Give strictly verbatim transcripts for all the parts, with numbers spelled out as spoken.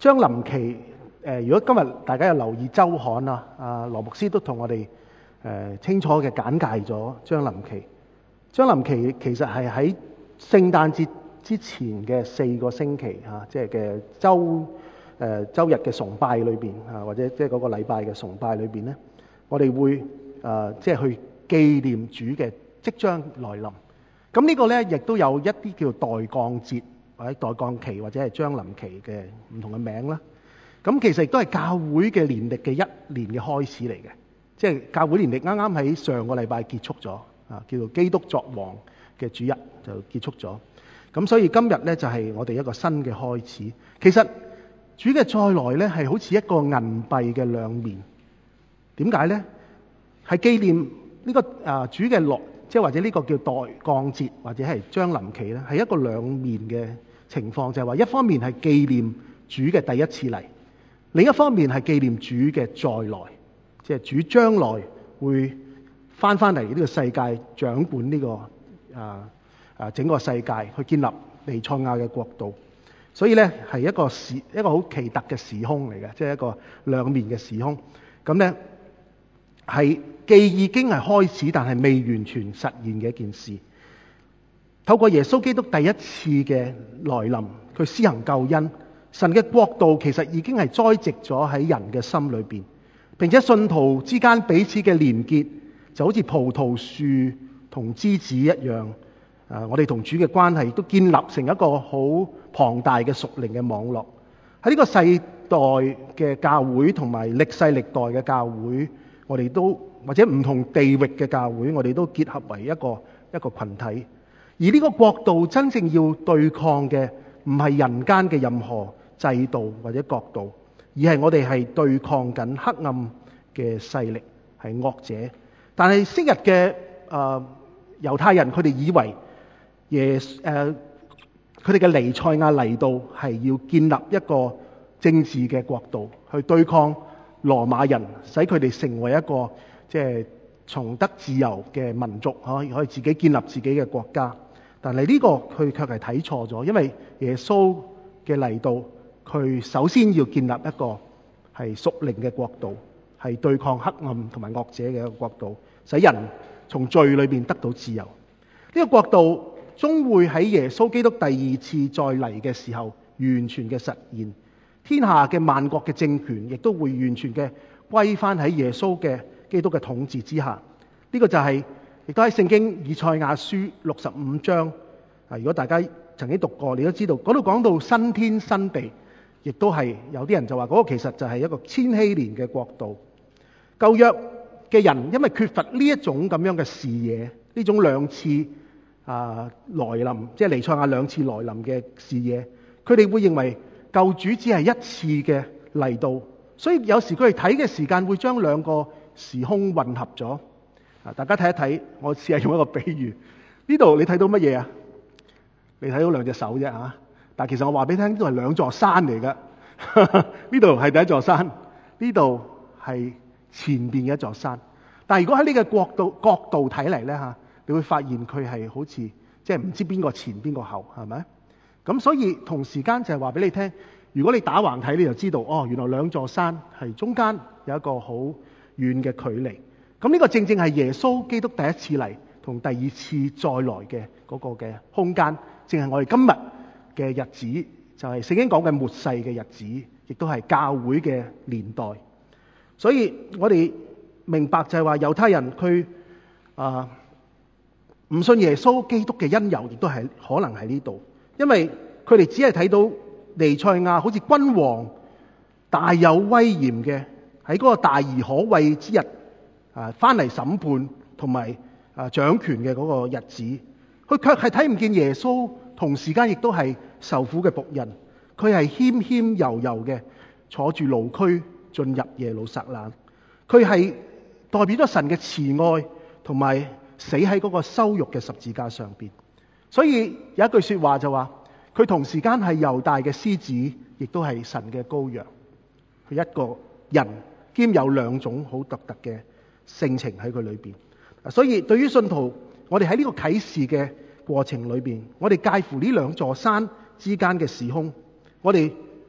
將臨期誒，如果今日大家有留意週刊啊，啊羅牧師都同我哋誒清楚嘅簡介咗將臨期。將臨期其實係喺聖誕節之前嘅四個星期嚇，即係嘅週誒週日嘅崇拜裏邊啊，或者即係嗰個禮拜嘅崇拜裏邊咧，我哋會誒即係去紀念主嘅即將來臨。咁呢個咧亦都有一啲叫代降節或者代降期或者係將臨期嘅唔同嘅名啦。咁其實亦都係教會嘅年曆嘅一年嘅開始嚟嘅，即係教會年曆啱啱喺上個禮拜結束咗啊，叫做基督作王嘅主日就結束咗。咁所以今日咧就係我哋一個新嘅開始。其實主嘅再來咧係好似一個銀幣嘅兩面。點解咧？係紀念呢個啊主嘅來，即係或者呢個叫代降節或者係將臨期咧，係一個兩面嘅情況，就係話一方面係紀念主嘅第一次嚟，另一方面係紀念主嘅再來，即係主將來會翻翻嚟呢個世界掌管呢個啊啊整個世界，去建立彌賽亞嘅國度。所以咧係一個時一個好奇特嘅時空嚟嘅，即係一個兩面嘅時空。咁咧係既已經係開始，但係未完全實現嘅一件事。透過耶穌基督第一次嘅來臨，佢施行救恩，神嘅國度其實已經係栽植咗喺人嘅心裏邊，並且信徒之間彼此嘅連結就好似葡萄樹同枝子一樣。啊，我哋同主嘅關係都建立成一個好龐大嘅屬靈嘅網絡。喺呢個世代嘅教會同埋歷世歷代嘅教會，我哋都或者唔同地域嘅教會，我哋都結合為一個一個群體。而呢個國度真正要對抗嘅唔係人間嘅任何制度或者國度，而係我哋係對抗緊黑暗嘅勢力，係惡者。但係昔日嘅誒猶太人，佢哋以為耶誒佢哋嘅彌賽亞嚟到係要建立一個政治嘅國度，去對抗羅馬人，使佢哋成為一個即係重得自由嘅民族，可以可以自己建立自己嘅國家。但係呢個佢卻係睇錯咗，因為耶穌嘅嚟到，佢首先要建立一個係屬靈嘅國度，係對抗黑暗同埋惡者嘅一個國度，使人從罪裏邊得到自由。呢個國度終會喺耶穌基督第二次再嚟嘅時候完全嘅實現，天下嘅萬國嘅政權亦都會完全嘅歸翻喺耶穌嘅基督嘅統治之下。呢、這個就係、是、亦都喺聖經以賽亞書六十五章啊，如果大家曾經讀過，你都知道嗰度講到新天新地，亦都係有啲人就話嗰個其實就係一個千禧年嘅國度。舊約嘅人因為缺乏呢一種咁樣嘅視野，呢種兩次啊來臨，即係彌賽亞兩次來臨嘅視野，佢哋會認為救主只係一次嘅嚟到，所以有時佢哋睇嘅時間會將兩個時空混合咗。啊，大家睇一睇，我試下用一個比喻。呢度你睇到乜嘢啊？你睇到兩隻手啫嚇，但其實我話俾你聽，呢度係兩座山嚟㗎。呢度係第一座山，呢度係前邊嘅一座山。但係如果喺呢個角度角度睇嚟咧嚇，你會發現佢係好似即係唔知邊個前邊個後，係咪？咁所以同時間就係話俾你聽，如果你打橫睇，你就知道哦，原來兩座山係中間有一個好遠嘅距離。咁呢個正正係耶穌基督第一次嚟同第二次再來嘅嗰個嘅空間，正係我哋今日嘅日子，就係聖經講嘅末世嘅日子，亦都係教會嘅年代。所以我哋明白就係話猶太人佢啊唔信耶穌基督嘅因由，亦都係可能喺呢度，因為佢哋只係睇到彌賽亞好似君王大有威嚴嘅喺嗰個大而可畏之日啊翻嚟審判同埋啊掌權嘅嗰個日子，佢卻係睇唔見耶穌同時間亦都係受苦嘅僕人，佢係謙謙柔柔嘅坐住驢駒進入耶路撒冷，佢係代表咗神嘅慈愛同埋死喺嗰個羞辱嘅十字架上邊。所以有一句說話就話，佢同時間係猶大嘅獅子，亦都係神嘅羔羊。佢一個人兼有兩種好獨特嘅性情喺佢裏邊。所以對於信徒，我哋喺呢個啟示嘅過程裏邊，我哋介乎呢兩座山之間嘅時空，我哋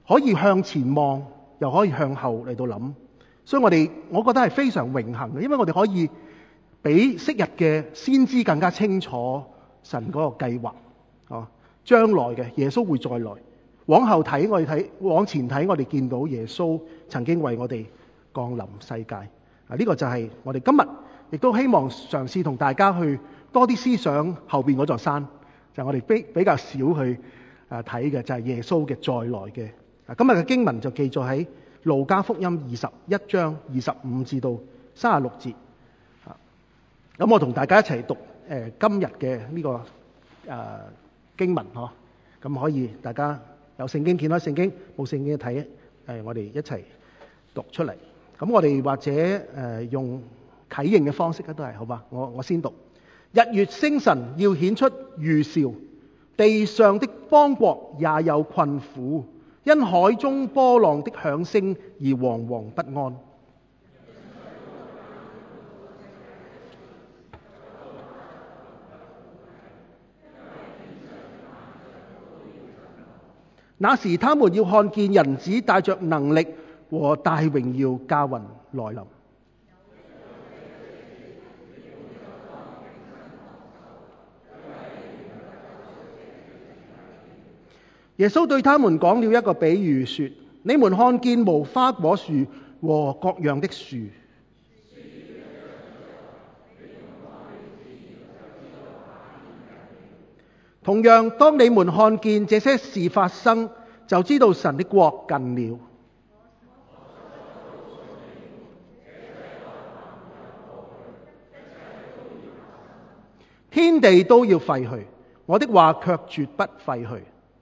可以向前望，又可以向後嚟到諗。所以我哋我覺得係非常榮幸嘅，因為我哋可以比昔日嘅先知更加清楚神嗰個計劃。哦，將來嘅耶穌會再來，往後睇我哋睇，往前睇我哋見到耶穌曾經為我哋降臨世界。啊，呢個就係我哋今日亦都希望嘗試同大家去多啲思想後邊嗰座山，就係我哋比比較少去啊睇嘅，就係耶穌嘅再來嘅。啊，今日嘅經文就記載喺路加福音二十一章二十五至到三十六節。啊，咁我同大家一齊讀誒今日嘅呢個誒經文嗬，咁可以大家有聖經，見開聖經，冇聖經睇誒，我哋一齊讀出嚟。咁我哋或者誒用啟應嘅方式咧，都係好吧。我我先讀：日月星辰要顯出預兆，地上的邦國也有困苦，因海中波浪的響聲而惶惶不安。那時他們要看見人子帶着能力和大榮耀駕雲來臨。耶穌對他們講了一個比喻，說：你們看見無花果樹和各樣的樹，同樣，當你們看見這些事發生，就知道神的國近了。天地都要廢去，我的話卻絕不廢去。誒、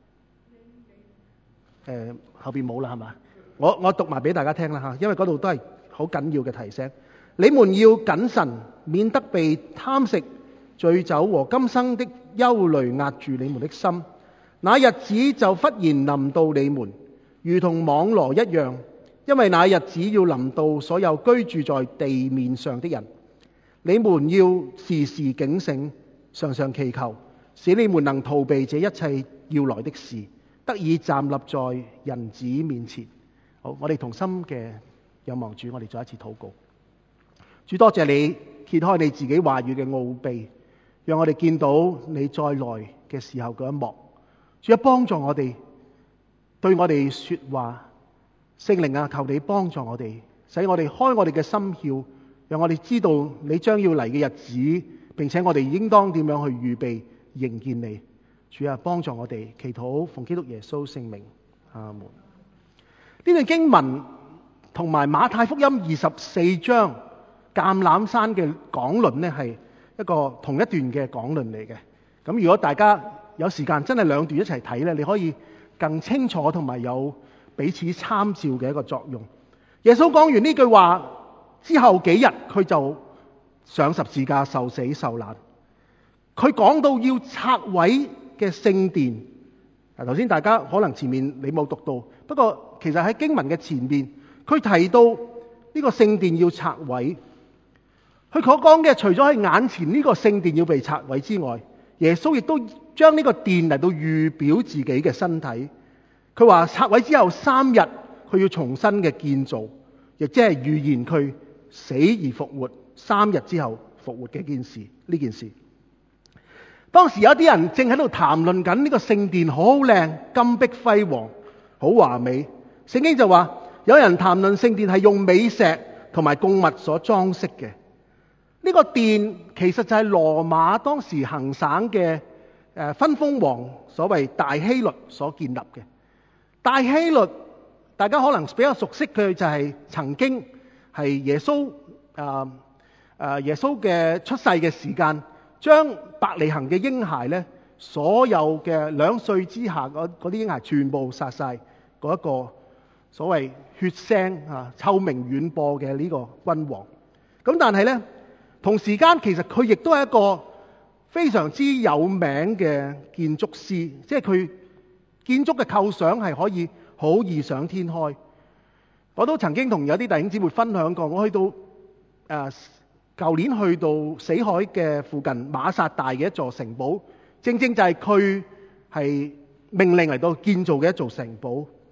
呃，後邊冇啦，係嘛？我我讀埋俾大家聽啦嚇，因為嗰度都係好緊要嘅提醒。你們要謹慎，免得被貪食、醉酒和今生的憂慮壓住你們的心。那日子就忽然臨到你們，如同網羅一樣，因為那日子要臨到所有居住在地面上的人。你們要時時警醒，常常祈求，使你們能逃避這一切要來的事，得以站立在人子面前。好，我哋同心嘅仰望主，我哋再一次禱告。主，多謝你揭開你自己話語嘅奧秘，讓我哋見到你再來嘅時候嗰一幕。主啊，幫助我哋，對我哋說話。聖靈啊，求你幫助我哋，使我哋開我哋嘅心竅，讓我哋知道你將要嚟嘅日子，並且我哋應當點樣去預備迎見你。主啊，幫助我哋，祈禱奉基督耶穌聖名，阿門。呢段經文同埋馬太福音二十四章橄欖山嘅講論呢，係一個同一段嘅講論嚟嘅。咁如果大家有時間真係兩段一齊睇咧，你可以更清楚同埋有彼此參照嘅一個作用。耶穌講完呢句話之後幾日，佢就上十字架受死受難。佢講到要拆毀嘅聖殿，嗱，頭先大家可能前面你冇讀到，不過其實喺經文嘅前面，佢提到呢個聖殿要拆毀。佢所講嘅除咗喺眼前呢個聖殿要被拆毀之外，耶穌亦都將呢個殿嚟到預表自己嘅身體。佢話拆毀之後三日，佢要重新嘅建造，亦即係預言佢死而復活，三日之後復活嘅件事。呢件事，當時有啲人正喺度談論緊呢個聖殿好靚，金碧輝煌，好華美。聖經就話有人談論聖殿係用美石同埋供物所裝飾嘅。呢個殿其實就係羅馬當時行省嘅誒分封王所謂大希律所建立嘅。大希律大家可能比較熟悉佢，就係曾經係耶穌誒誒耶穌嘅出世嘅時間，將伯利恆嘅嬰孩咧，所有嘅兩歲之下嗰啲嬰孩全部殺晒，嗰一個所謂血腥啊臭名遠播嘅呢個君王。咁但係咧，同時間其實佢亦都係一個非常之有名嘅建築師，即係佢建築嘅構想係可以好異想天開。我都曾經同有啲弟兄姊妹分享過，我去到誒舊年去到死海嘅附近馬薩大嘅一座城堡，正正就係佢係命令嚟到建造嘅一座城堡。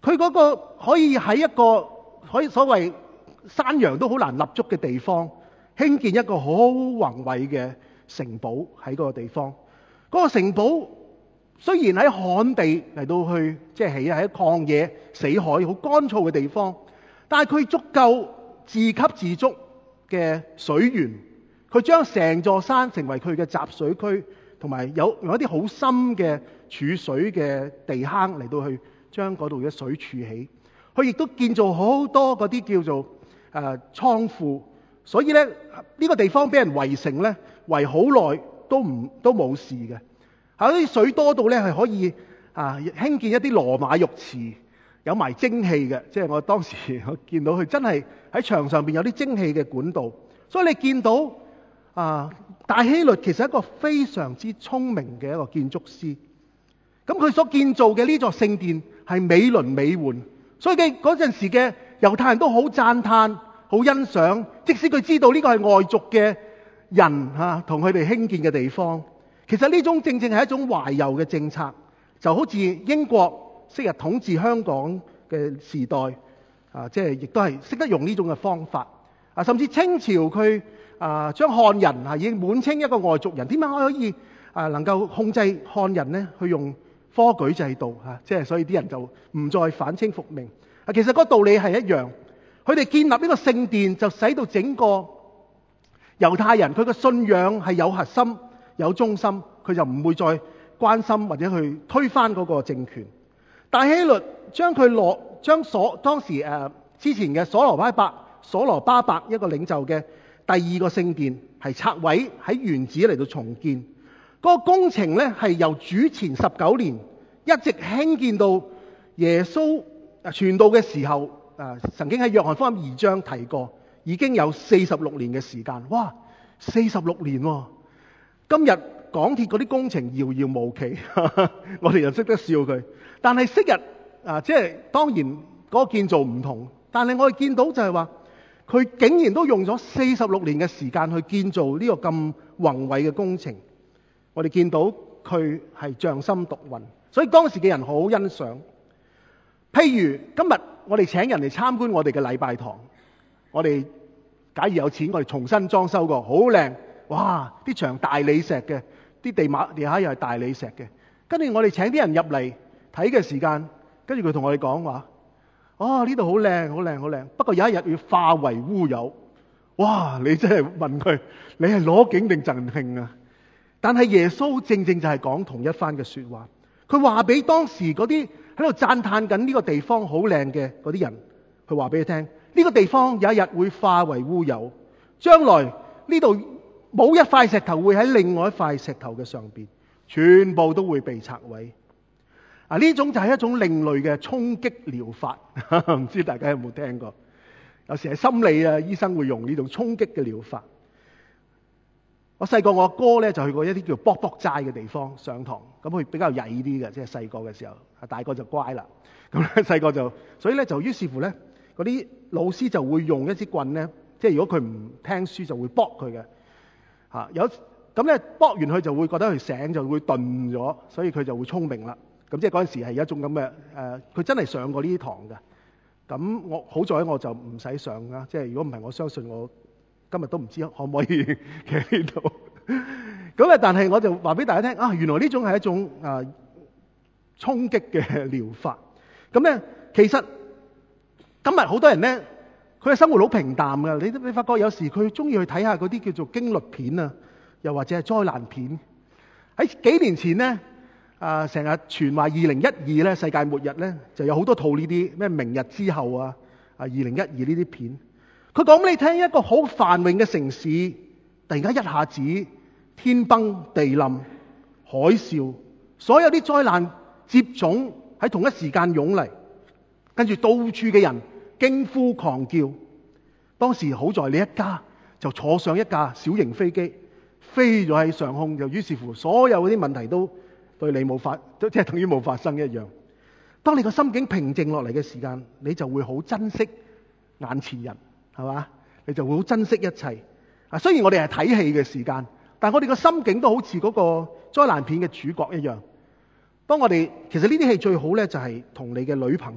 佢嗰個可以喺一個可以所謂山羊都好難立足嘅地方，興建一個好宏偉嘅城堡喺嗰個地方。嗰個城堡雖然喺旱地嚟到去即係起喺曠野死海好乾燥嘅地方，但係佢足夠自給自足嘅水源，佢將成座山成為佢嘅集水區，同埋有用一啲好深嘅儲水嘅地坑嚟到去將嗰度嘅水儲起。佢亦都建造好多嗰啲叫做誒倉庫，所以咧呢個地方俾人圍城咧圍好耐都唔都冇事嘅。嚇啲水多到咧係可以啊興建一啲羅馬浴池，有埋蒸汽嘅，即係我當時我見到佢真係喺牆上邊有啲蒸汽嘅管道。所以你見到啊大希律其實係一個非常之聰明嘅一個建築師。咁佢所建造嘅呢座聖殿係美輪美奐，所以佢嗰陣時嘅猶太人都好讚歎、好欣賞，即使佢知道呢個係外族嘅人嚇同佢哋興建嘅地方。其實呢種正正係一種懷柔嘅政策，就好似英國昔日統治香港嘅時代啊，即係亦都係識得用呢種嘅方法啊。甚至清朝佢啊將漢人啊已經滿清一個外族人，點解可以啊能夠控制漢人呢？去用科舉制度嚇，即係所以啲人就唔再反清復明啊。其實個道理係一樣，佢哋建立呢個聖殿就使到整個猶太人佢嘅信仰係有核心、有中心，佢就唔會再關心或者去推翻嗰個政權。大希律將佢落將所當時誒、呃、之前嘅所羅巴伯、所羅巴伯一個領袖嘅第二個聖殿係拆毀喺原址嚟到重建。嗰個工程咧係由主前十九年一直興建到耶穌傳道嘅時候，啊曾經喺約翰福音二章提過，已經有四十六年嘅時間。哇，四十六年喎！今日港鐵嗰啲工程遙遙無期，我哋就識得笑佢。但係昔日啊，即係當然嗰個建造唔同，但係我哋見到就係話，佢竟然都用咗四十六年嘅時間去建造呢個咁宏偉嘅工程。我哋見到佢係匠心獨運，所以當時嘅人好欣賞。譬如今日我哋請人嚟參觀我哋嘅禮拜堂，我哋假如有錢，我哋重新裝修過，好靚，哇！啲牆大理石嘅，啲地馬地下又係大理石嘅。跟住我哋請啲人入嚟睇嘅時間，跟住佢同我哋講話：哦，呢度好靚，好靚，好靚。不過有一日要化為烏有。哇！你真係問佢，你係攞景定贈慶啊？但係耶穌正正就係講同一番嘅說話，佢話俾當時嗰啲喺度讚嘆緊呢個地方好靚嘅嗰啲人，佢話俾佢聽，呢個地方有一日會化為烏有，將來呢度冇一塊石頭會喺另外一塊石頭嘅上邊，全部都會被拆毀。啊，呢種就係一種另類嘅衝擊療法，唔知大家有冇聽過？有時係心理啊，醫生會用呢種衝擊嘅療法。我細個我阿哥咧就去過一啲叫卜卜齋嘅地方上堂，咁佢比較曳啲嘅，即係細個嘅時候，大個就乖啦。咁咧細個就，所以咧就於是乎咧，嗰啲老師就會用一支棍咧，即係如果佢唔聽書就會卜佢嘅。嚇有咁咧卜完佢就會覺得佢醒就會頓咗，所以佢就會聰明啦。咁即係嗰陣時係一種咁嘅誒，佢真係上過呢啲堂嘅。咁我好在我就唔使上啦，即係如果唔係，我相信我今日都唔知可唔可以企喺呢度。咁啊，但係我就話俾大家聽啊，原來呢種係一種啊衝擊嘅療法。咁咧，其實今日好多人咧，佢嘅生活好平淡噶。你你發覺有時佢中意去睇下嗰啲叫做驚慄片啊，又或者係災難片。喺幾年前咧。啊！成日傳話二零一二咧世界末日咧，就有好多套呢啲咩明日之後啊、啊二零一二呢啲片。佢講俾你聽，一個好繁榮嘅城市，突然間一下子天崩地冧、海嘯，所有啲災難接踵喺同一時間湧嚟，跟住到處嘅人驚呼狂叫。當時好在你一家就坐上一架小型飛機，飛咗喺上空，就於是乎所有嗰啲問題都對你冇發，都即係等於冇發生一樣。當你個心境平靜落嚟嘅時間，你就會好珍惜眼前人，係嘛？你就會好珍惜一切。啊，雖然我哋係睇戲嘅時間，但係我哋個心境都好似嗰個災難片嘅主角一樣。當我哋其實呢啲戲最好咧，就係同你嘅女朋友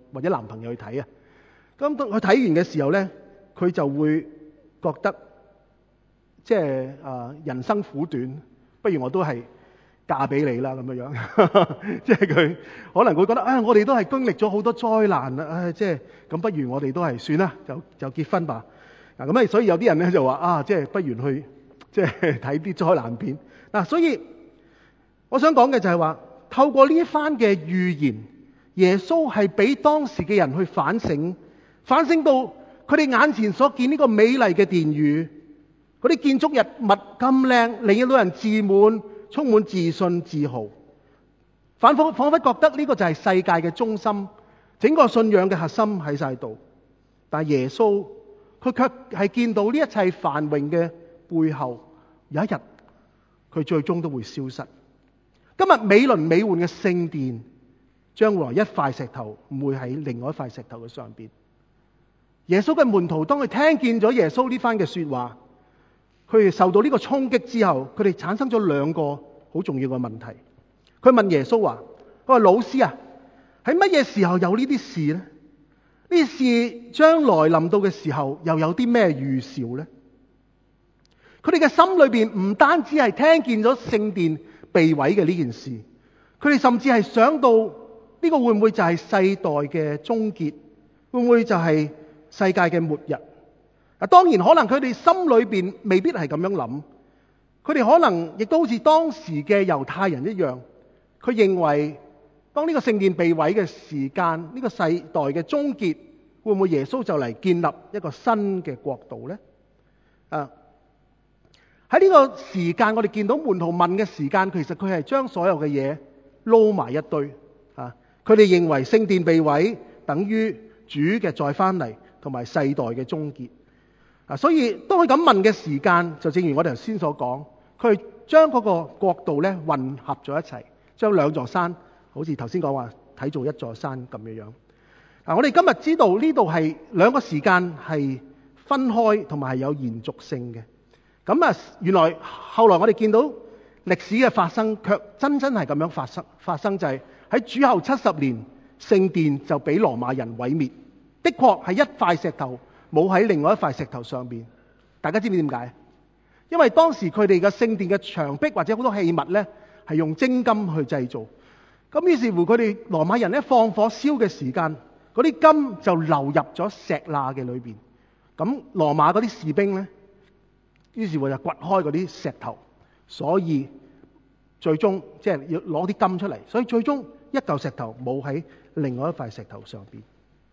或者男朋友去睇啊。咁當佢睇完嘅時候咧，佢就會覺得即係啊人生苦短，不如我都係嫁俾你啦咁樣樣。即係佢可能會覺得啊、哎，我哋都係經歷咗好多災難啦，唉、哎，即係咁，不如我哋都係算啦，就就結婚吧。嗱咁啊，所以有啲人咧就話啊，即係不如去即係睇啲災難片。嗱、啊，所以我想講嘅就係話，透過呢一番嘅預言，耶穌係俾當時嘅人去反省。反省到佢哋眼前所見呢個美麗嘅殿宇，嗰啲建築物咁靚，令到人自滿，充滿自信自豪，反覆彷彿覺得呢個就係世界嘅中心，整個信仰嘅核心喺晒度。但係耶穌佢卻係見到呢一切繁榮嘅背後，有一日佢最終都會消失。今日美輪美奐嘅聖殿，將來一塊石頭唔會喺另外一塊石頭嘅上邊。耶穌嘅門徒當佢聽見咗耶穌呢番嘅說話，佢哋受到呢個衝擊之後，佢哋產生咗兩個好重要嘅問題。佢問耶穌話：佢話老師啊，喺乜嘢時候有呢啲事呢？呢啲事將來臨到嘅時候，又有啲咩預兆呢？佢哋嘅心裏邊唔單止係聽見咗聖殿被毀嘅呢件事，佢哋甚至係想到呢個會唔會就係世代嘅終結？會唔會就係世界嘅末日？啊，當然可能佢哋心裏邊未必係咁樣諗，佢哋可能亦都好似當時嘅猶太人一樣，佢認為當呢個聖殿被毀嘅時間，呢個世代嘅終結，會唔會耶穌就嚟建立一個新嘅國度呢？啊，喺呢個時間我哋見到門徒問嘅時間，其實佢係將所有嘅嘢撈埋一堆啊！佢哋認為聖殿被毀等於主嘅再翻嚟，同埋世代嘅終結啊！所以當佢咁問嘅時間，就正如我哋頭先所講，佢係將嗰個國度咧混合咗一齊，將兩座山好似頭先講話睇做一座山咁樣樣。嗱，我哋今日知道呢度係兩個時間係分開，同埋係有延續性嘅。咁啊，原來後來我哋見到歷史嘅發生，卻真真係咁樣發生。發生就係喺主後七十年，聖殿就俾羅馬人毀滅。的確係一塊石頭冇喺另外一塊石頭上邊。大家知唔知點解？因為當時佢哋嘅聖殿嘅牆壁或者好多器物呢，係用精金去製造。咁於是乎佢哋羅馬人一放火燒嘅時間，嗰啲金就流入咗石罅嘅裏邊。咁羅馬嗰啲士兵呢，於是乎就掘開嗰啲石頭，所以最終即係要攞啲金出嚟，所以最終一嚿石頭冇喺另外一塊石頭上邊。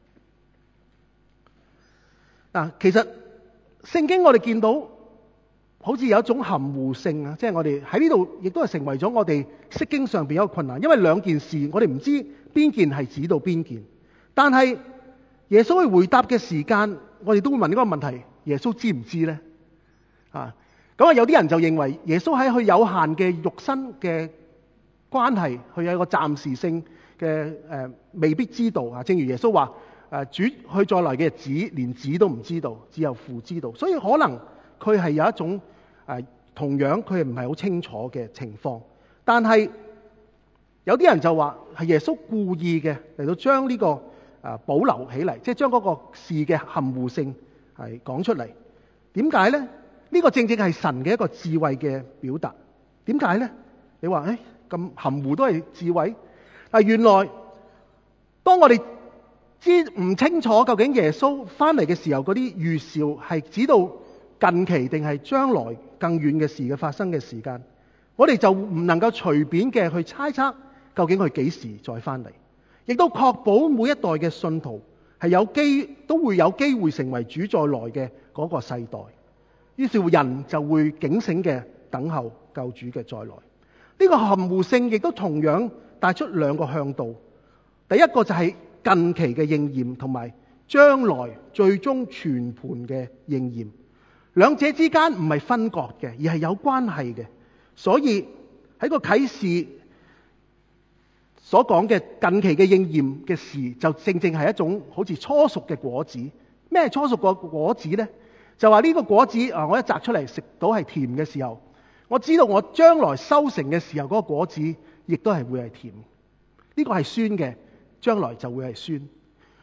嗱，其實聖經我哋見到好似有一種含糊性啊，即係我哋喺呢度亦都係成為咗我哋釋經上邊一個困難，因為兩件事我哋唔知邊件係指到邊件，但係耶穌去回答嘅時間，我哋都會問呢個問題：耶穌知唔知呢？啊，咁啊有啲人就認為耶穌喺佢有限嘅肉身嘅關係，佢有一個暫時性嘅誒、呃，未必知道啊。正如耶穌話：誒、呃、主佢再來嘅日子，連子都唔知道，只有父知道。所以可能佢係有一種誒、呃，同樣佢唔係好清楚嘅情況。但係有啲人就話係耶穌故意嘅嚟到將呢個誒、呃、保留起嚟，即係將嗰個事嘅含糊性係講出嚟。點解呢？呢個正正係神嘅一個智慧嘅表達。點解呢？你話誒咁含糊都係智慧？嗱，原來當我哋知唔清楚究竟耶穌翻嚟嘅時候嗰啲預兆係指到近期定係將來更遠嘅事嘅發生嘅時間，我哋就唔能夠隨便嘅去猜測究竟佢幾時再翻嚟，亦都確保每一代嘅信徒係有機都會有機會成為主再來嘅嗰個世代。於是乎人就會警醒嘅等候救主嘅再來。呢個含糊性亦都同樣帶出兩個向度。第一個就係近期嘅應驗，同埋將來最終全盤嘅應驗。兩者之間唔係分割嘅，而係有關係嘅。所以喺個啟示所講嘅近期嘅應驗嘅事，就正正係一種好似初熟嘅果子。咩係初熟個果子呢？就話呢個果子啊，我一摘出嚟食到係甜嘅時候，我知道我將來收成嘅時候嗰個果子亦都係會係甜。呢個係酸嘅，將來就會係酸。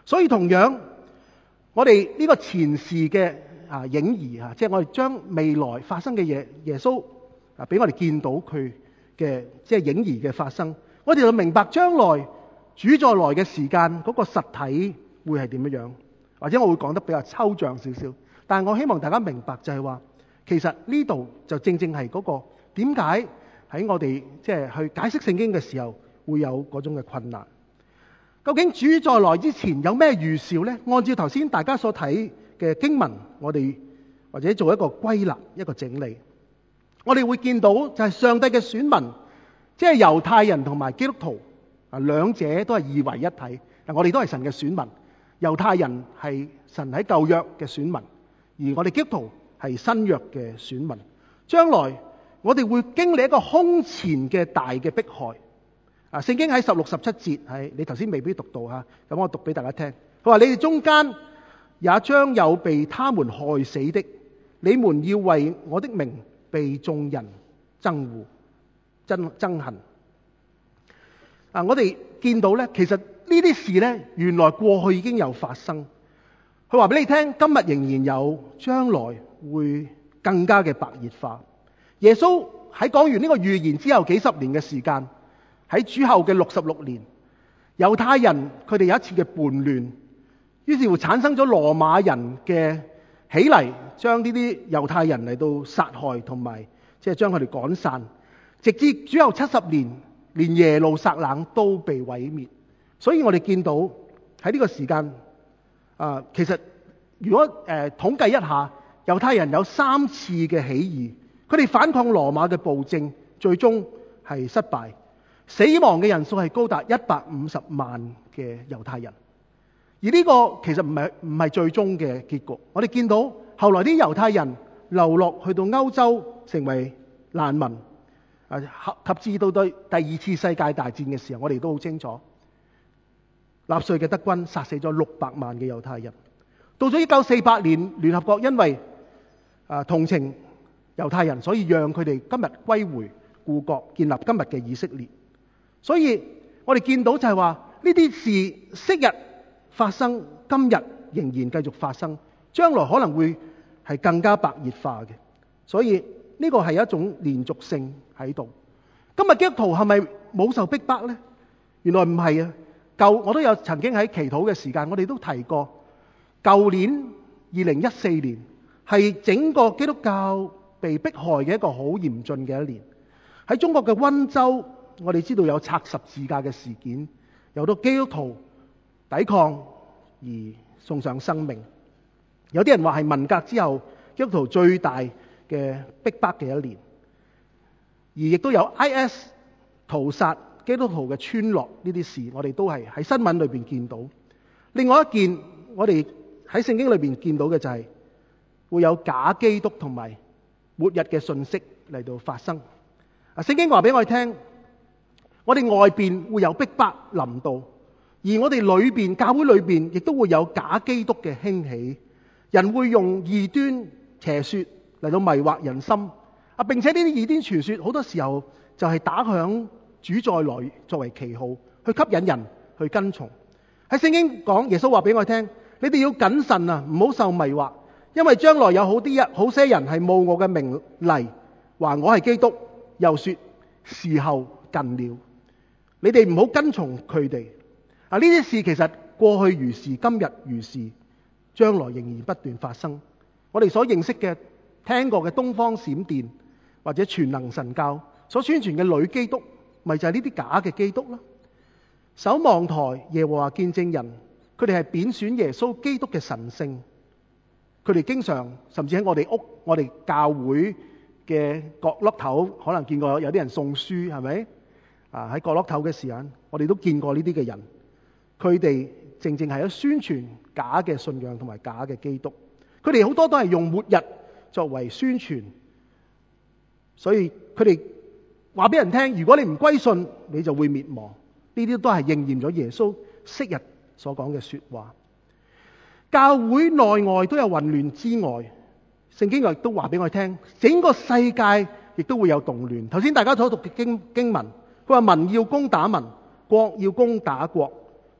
所以同樣，我哋呢個前時嘅啊影兒啊，即係我哋將未來發生嘅嘢，耶穌啊俾我哋見到佢嘅即係影兒嘅發生，我哋就明白將來主再來嘅時間嗰個實體會係點樣樣，或者我會講得比較抽象少少，但係我希望大家明白就係話，其實呢度就正正係嗰個點解喺我哋即係去解釋聖經嘅時候會有嗰種嘅困難。究竟主再來之前有咩預兆呢？按照頭先大家所睇嘅經文，我哋或者做一個歸納、一個整理，我哋會見到就係上帝嘅選民，即係猶太人同埋基督徒啊，兩者都係二為一體。嗱，我哋都係神嘅選民，猶太人係神喺舊約嘅選民，而我哋基督徒係新約嘅選民。將來我哋會經歷一個空前嘅大嘅迫害。啊！聖經喺十六十七節，係你頭先未必讀到嚇，咁我讀俾大家聽。佢話：你哋中間也將有被他們害死的，你們要為我的名被眾人憎惡、憎憎恨。啊！我哋見到咧，其實呢啲事咧，原來過去已經有發生。佢話俾你聽，今日仍然有，將來會更加嘅白熱化。耶穌喺講完呢個預言之後幾十年嘅時間。喺主後嘅六十六年，猶太人佢哋有一次嘅叛亂，於是乎產生咗羅馬人嘅起嚟，將呢啲猶太人嚟到殺害同埋即係將佢哋趕散，直至主後七十年，連耶路撒冷都被毀滅。所以我哋見到喺呢個時間啊，其實如果誒、呃、統計一下，猶太人有三次嘅起義，佢哋反抗羅馬嘅暴政，最終係失敗。死亡嘅人數係高達一百五十萬嘅猶太人，而呢個其實唔係唔係最終嘅結局。我哋見到後來啲猶太人流落去到歐洲，成為難民，啊，及至到對第二次世界大戰嘅時候，我哋都好清楚，納粹嘅德軍殺死咗六百萬嘅猶太人。到咗一九四八年，聯合國因為啊同情猶太人，所以讓佢哋今日歸回故國，建立今日嘅以色列。所以我哋見到就係話呢啲事昔日發生，今日仍然繼續發生，將來可能會係更加白熱化嘅。所以呢個係一種連續性喺度。今日基督徒係咪冇受逼迫呢？原來唔係啊！舊我都有曾經喺祈禱嘅時間，我哋都提過，舊年二零一四年係整個基督教被迫害嘅一個好嚴峻嘅一年。喺中國嘅溫州，我哋知道有拆十字架嘅事件，有到基督徒抵抗而送上生命。有啲人話係文革之後基督徒最大嘅逼迫嘅一年，而亦都有 I S 屠殺基督徒嘅村落呢啲事，我哋都係喺新聞裏邊見到。另外一件我哋喺聖經裏邊見到嘅就係會有假基督同埋末日嘅信息嚟到發生。啊，聖經話俾我哋聽，我哋外邊會有逼迫臨到，而我哋裏邊教會裏邊亦都會有假基督嘅興起，人會用異端邪說嚟到迷惑人心。啊，並且呢啲異端傳說好多時候就係打響主再來作為旗號，去吸引人去跟從。喺聖經講，耶穌話俾我哋聽，你哋要謹慎啊，唔好受迷惑，因為將來有好啲人、好些人係冒我嘅名嚟，話我係基督，又說時候近了。你哋唔好跟從佢哋。啊，呢啲事其實過去如是，今日如是，將來仍然不斷發生。我哋所認識嘅、聽過嘅東方閃電或者全能神教所宣傳嘅女基督，咪就係呢啲假嘅基督咯。守望台、耶和華見證人，佢哋係貶損耶穌基督嘅神聖。佢哋經常甚至喺我哋屋、我哋教會嘅角落頭，可能見過有啲人送書，係咪？啊，喺角落頭嘅時間，我哋都見過呢啲嘅人。佢哋正正係喺宣傳假嘅信仰同埋假嘅基督。佢哋好多都係用末日作為宣傳，所以佢哋話俾人聽，如果你唔歸信，你就會滅亡。呢啲都係應驗咗耶穌昔日所講嘅說話。教會內外都有混亂之外，聖經亦都話俾我哋聽，整個世界亦都會有動亂。頭先大家所讀嘅經經文，佢話民要攻打民，國要攻打國，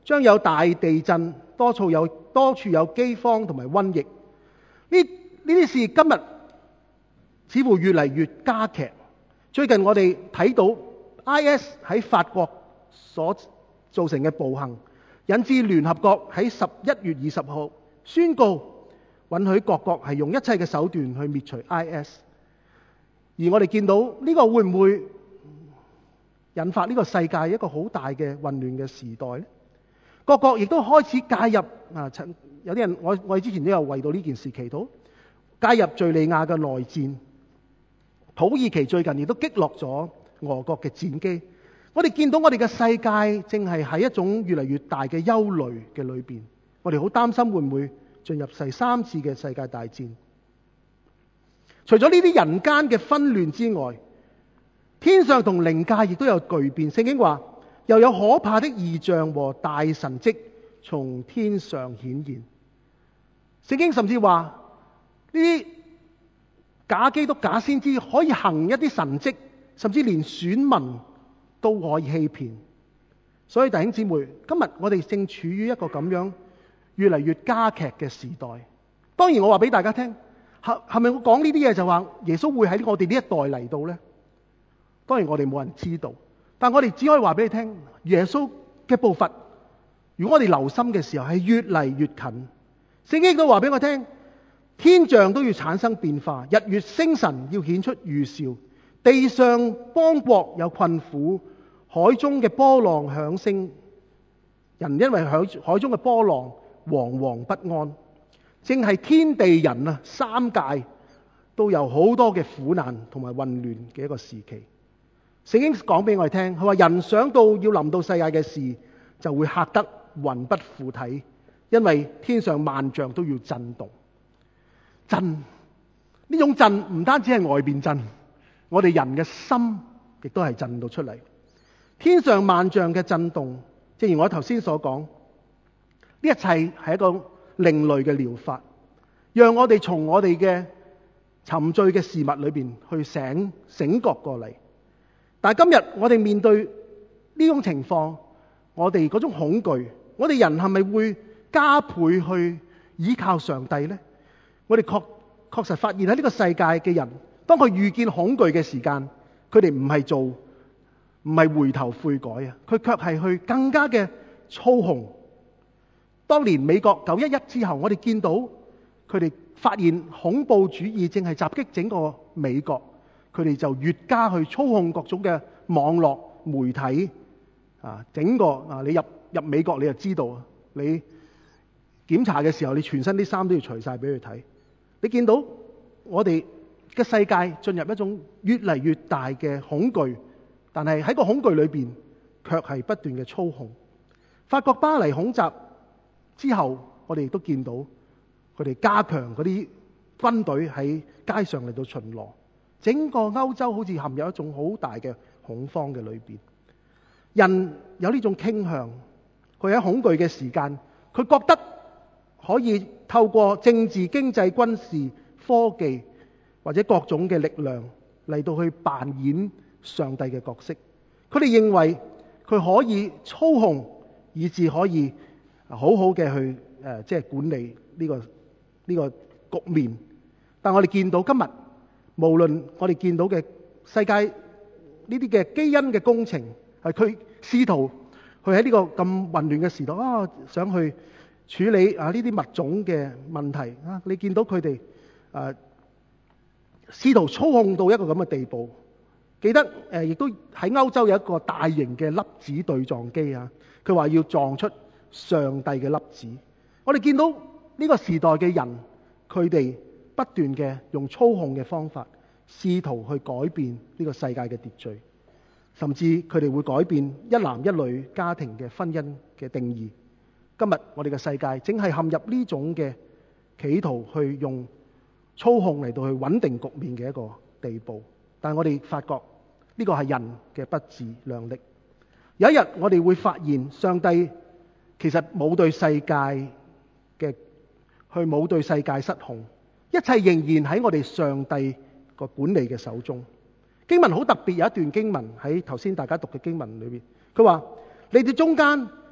將有大地震，多處有多處有饑荒同埋瘟疫。呢呢啲事今日似乎越嚟越加劇。最近我哋睇到 I S 喺法國所造成嘅暴行，引致聯合國喺十一月二十號宣告允許各國係用一切嘅手段去滅除 I S。而我哋見到呢個會唔會引發呢個世界一個好大嘅混亂嘅時代呢？各國亦都開始介入啊！有啲人我我哋之前都有為到呢件事祈禱，介入敘利亞嘅內戰。土耳其最近亦都擊落咗俄國嘅戰機。我哋見到我哋嘅世界正係喺一種越嚟越大嘅憂慮嘅裏邊。我哋好擔心會唔會進入第三次嘅世界大戰。除咗呢啲人間嘅紛亂之外，天上同靈界亦都有巨變。聖經話，又有可怕的異象和大神蹟從天上顯現。聖經甚至話，呢啲假基督假先知可以行一啲神蹟，甚至連選民都可以欺騙。所以弟兄姊妹，今日我哋正處於一個咁樣越嚟越加劇嘅時代。當然我話俾大家聽，係係咪我講呢啲嘢就話耶穌會喺我哋呢一代嚟到呢？當然我哋冇人知道，但我哋只可以話俾你聽，耶穌嘅步伐，如果我哋留心嘅時候係越嚟越近。聖經都話俾我聽，天象都要產生變化，日月星辰要顯出預兆，地上邦國有困苦，海中嘅波浪響聲，人因為海海中嘅波浪惶惶不安。正係天地人啊，三界都有好多嘅苦難同埋混亂嘅一個時期。聖經講俾我哋聽，佢話人想到要臨到世界嘅事，就會嚇得魂不附體，因為天上萬象都要震動。震呢種震唔單止係外邊震，我哋人嘅心亦都係震到出嚟。天上萬象嘅震動，正如我頭先所講，呢一切係一個另類嘅療法，讓我哋從我哋嘅沉醉嘅事物裏邊去醒醒覺過嚟。但係今日我哋面對呢種情況，我哋嗰種恐懼，我哋人係咪會加倍去依靠上帝呢？我哋確確實發現喺呢個世界嘅人，當佢遇見恐懼嘅時間，佢哋唔係做唔係回頭悔改啊，佢卻係去更加嘅操控。當年美國九一一之後，我哋見到佢哋發現恐怖主義正係襲擊整個美國，佢哋就越加去操控各種嘅網絡媒體啊，整個啊你入入美國你就知道，你檢查嘅時候你全身啲衫都要除晒俾佢睇。你見到我哋嘅世界進入一種越嚟越大嘅恐懼，但係喺個恐懼裏邊卻係不斷嘅操控。法國巴黎恐襲之後，我哋亦都見到佢哋加強嗰啲軍隊喺街上嚟到巡邏，整個歐洲好似陷入一種好大嘅恐慌嘅裏邊。人有呢種傾向，佢喺恐懼嘅時間，佢覺得可以透過政治、經濟、軍事、科技或者各種嘅力量嚟到去扮演上帝嘅角色。佢哋認為佢可以操控，以至可以好好嘅去誒，即係管理呢個呢個局面。但我哋見到今日，無論我哋見到嘅世界呢啲嘅基因嘅工程，係佢試圖去喺呢個咁混亂嘅時代啊，想去處理啊呢啲物種嘅問題啊。你見到佢哋誒試圖操控到一個咁嘅地步。記得誒，亦都喺歐洲有一個大型嘅粒子對撞機啊，佢話要撞出上帝嘅粒子。我哋見到呢個時代嘅人，佢哋不斷嘅用操控嘅方法，試圖去改變呢個世界嘅秩序，甚至佢哋會改變一男一女家庭嘅婚姻嘅定義。今日我哋嘅世界正係陷入呢種嘅企圖去用操控嚟到去穩定局面嘅一個地步。但係我哋發覺呢個係人嘅不自量力。有一日我哋會發現上帝其實冇對世界嘅去冇對世界失控，一切仍然喺我哋上帝個管理嘅手中。經文好特別，有一段經文喺頭先大家讀嘅經文裏邊，佢話：你哋中間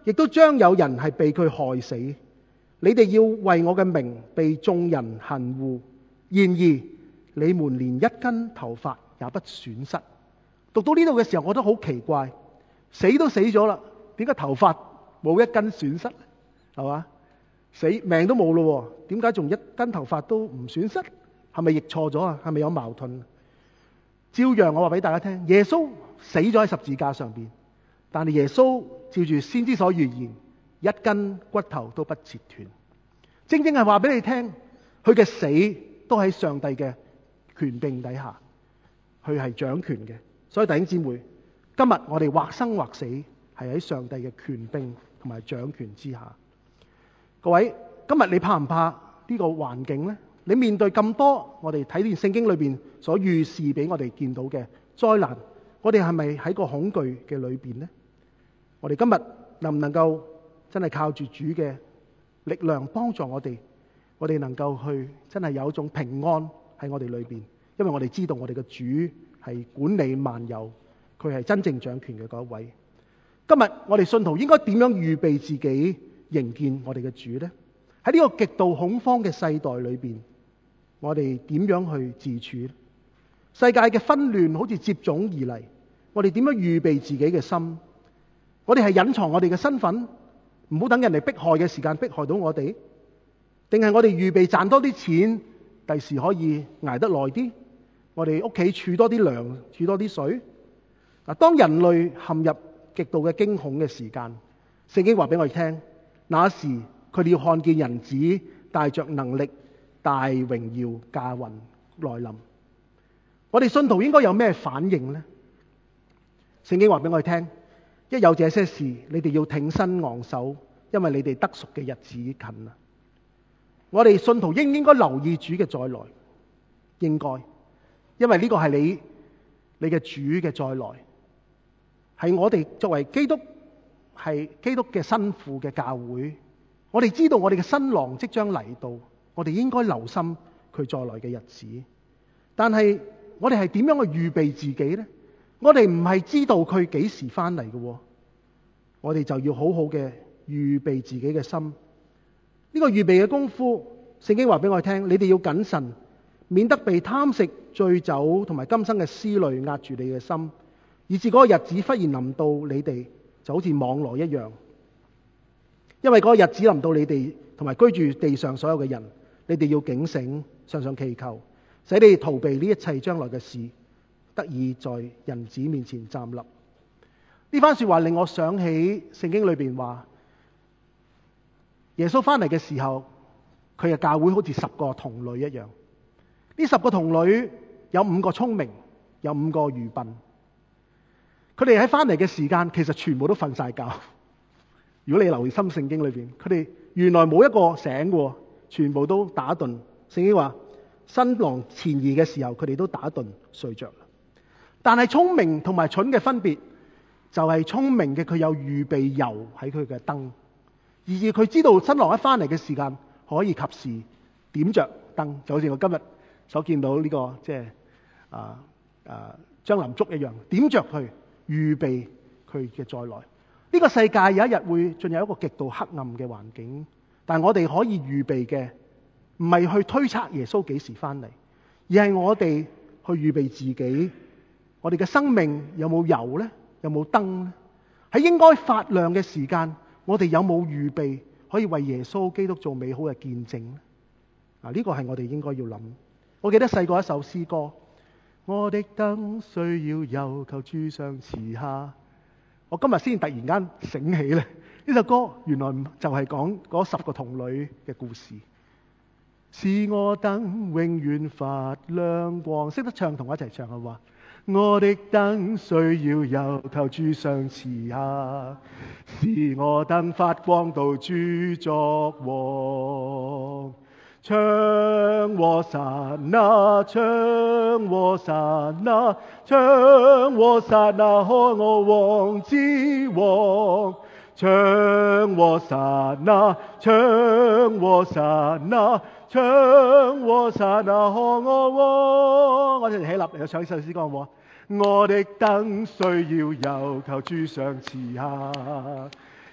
亦都將有人係被佢害死。你哋要為我嘅名被眾人恨惡，然而你們連一根頭髮也不損失。讀到呢度嘅時候，我覺得好奇怪，死都死咗啦，點解頭髮冇一根損失？係嘛？死命都冇咯，點解仲一根頭髮都唔損失？係咪譯錯咗啊？係咪有矛盾？照樣我話俾大家聽，耶穌死咗喺十字架上邊，但係耶穌照住先知所預言，一根骨頭都不折斷。正正係話俾你聽，佢嘅死都喺上帝嘅權柄底下，佢係掌權嘅。所以弟兄姊妹，今日我哋或生或死，係喺上帝嘅權柄同埋掌權之下。各位，今日你怕唔怕呢個環境呢？你面對咁多我哋睇見聖經裏邊所預示俾我哋見到嘅災難，我哋係咪喺個恐懼嘅裏邊呢？我哋今日能唔能夠真係靠住主嘅力量幫助我哋？我哋能夠去真係有一種平安喺我哋裏邊，因為我哋知道我哋嘅主係管理萬有，佢係真正掌權嘅嗰一位。今日我哋信徒應該點樣預備自己迎見我哋嘅主呢？喺呢個極度恐慌嘅世代裏邊，我哋點樣去自處？世界嘅紛亂好似接踵而嚟，我哋點樣預備自己嘅心？我哋係隱藏我哋嘅身份，唔好等人哋迫害嘅時間迫害到我哋，定係我哋預備賺多啲錢，第時可以捱得耐啲？我哋屋企儲多啲糧，儲多啲水。嗱，當人類陷入極度嘅驚恐嘅時間，聖經話俾我哋聽，那時佢哋要看見人子帶着能力、大榮耀駕雲來臨。我哋信徒應該有咩反應呢？聖經話俾我哋聽，一有這些事，你哋要挺身昂首，因為你哋得贖嘅日子近啦。我哋信徒應唔應該留意主嘅再來？應該，因為呢個係你你嘅主嘅再來，係我哋作為基督係基督嘅新婦嘅教會，我哋知道我哋嘅新郎即將嚟到，我哋應該留心佢再來嘅日子。但係我哋係點樣去預備自己呢？我哋唔係知道佢幾時翻嚟嘅，我哋就要好好嘅預備自己嘅心。呢個預備嘅功夫，聖經話俾我哋聽，你哋要謹慎，免得被貪食、醉酒同埋今生嘅思慮壓住你嘅心，以致嗰個日子忽然臨到你哋，就好似網羅一樣。因為嗰個日子臨到你哋同埋居住地上所有嘅人，你哋要警醒，常常祈求，使你哋逃避呢一切將來嘅事，得以在人子面前站立。呢番說話令我想起聖經裏邊話，耶穌翻嚟嘅時候，佢嘅教會好似十個童女一樣。呢十個童女有五個聰明，有五個愚笨。佢哋喺翻嚟嘅時間，其實全部都瞓晒覺。如果你留意心聖經裏邊，佢哋原來冇一個醒嘅，全部都打盹。聖經話新郎前兒嘅時候，佢哋都打盹睡着。但係聰明同埋蠢嘅分別，就係聰明嘅佢有預備油喺佢嘅燈，而佢知道新郎一翻嚟嘅時間可以及時點着燈，就好似我今日所見到呢、這個即係啊啊將臨燭一樣，點着佢預備佢嘅再來。呢、這個世界有一日會進入一個極度黑暗嘅環境，但係我哋可以預備嘅唔係去推測耶穌幾時翻嚟，而係我哋去預備自己。我哋嘅生命有冇油呢？有冇燈呢？喺應該發亮嘅時間，我哋有冇預備可以為耶穌基督做美好嘅見證呢？啊，呢個係我哋應該要諗。我記得細個一首詩歌，我的燈需要油，求主上賜下。我今日先突然間醒起咧，呢首歌原來就係講嗰十個童女嘅故事。是我燈永遠發亮光，識得唱同我一齊唱嘅話。我的燈需要油，求主上賜下，是我燈發光到主作王。唱和散那，唱和散那，唱和散那，看我王之王。唱和散那，唱和散那，唱和散那，看我王。我哋起立嚟唱呢首詩歌好唔好？我的燈需要油，求主上賜下，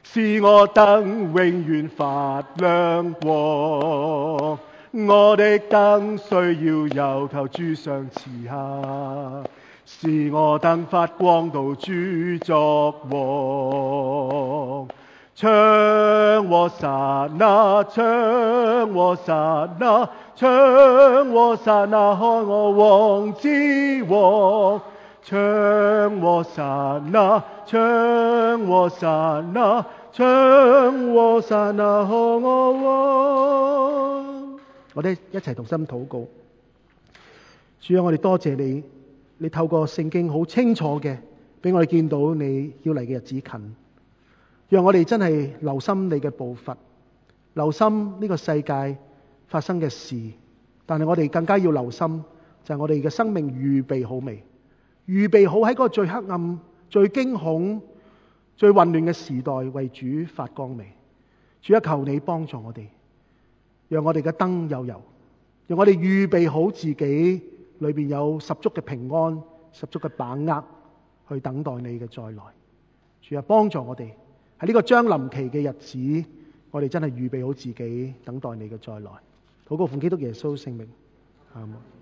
使我燈永遠發亮光。我的燈需要由求主上賜下，使我燈發光到主作王。唱和散那，唱和散那，唱和散那，看我王之王。唱和散那，唱和散那，唱和散那，看我王。我哋一齊同心禱告。主啊，我哋多謝你，你透過聖經好清楚嘅俾我哋見到你要嚟嘅日子近，讓我哋真係留心你嘅步伐，留心呢個世界發生嘅事，但係我哋更加要留心就係我哋嘅生命預備好未？預備好喺嗰個最黑暗、最驚恐、最混亂嘅時代為主發光未？主啊，求你幫助我哋，讓我哋嘅燈有油，讓我哋預備好自己裏邊有十足嘅平安、十足嘅把握去等待你嘅再來。主啊，幫助我哋喺呢個將臨期嘅日子，我哋真係預備好自己等待你嘅再來。禱告奉基督耶穌聖名，阿們。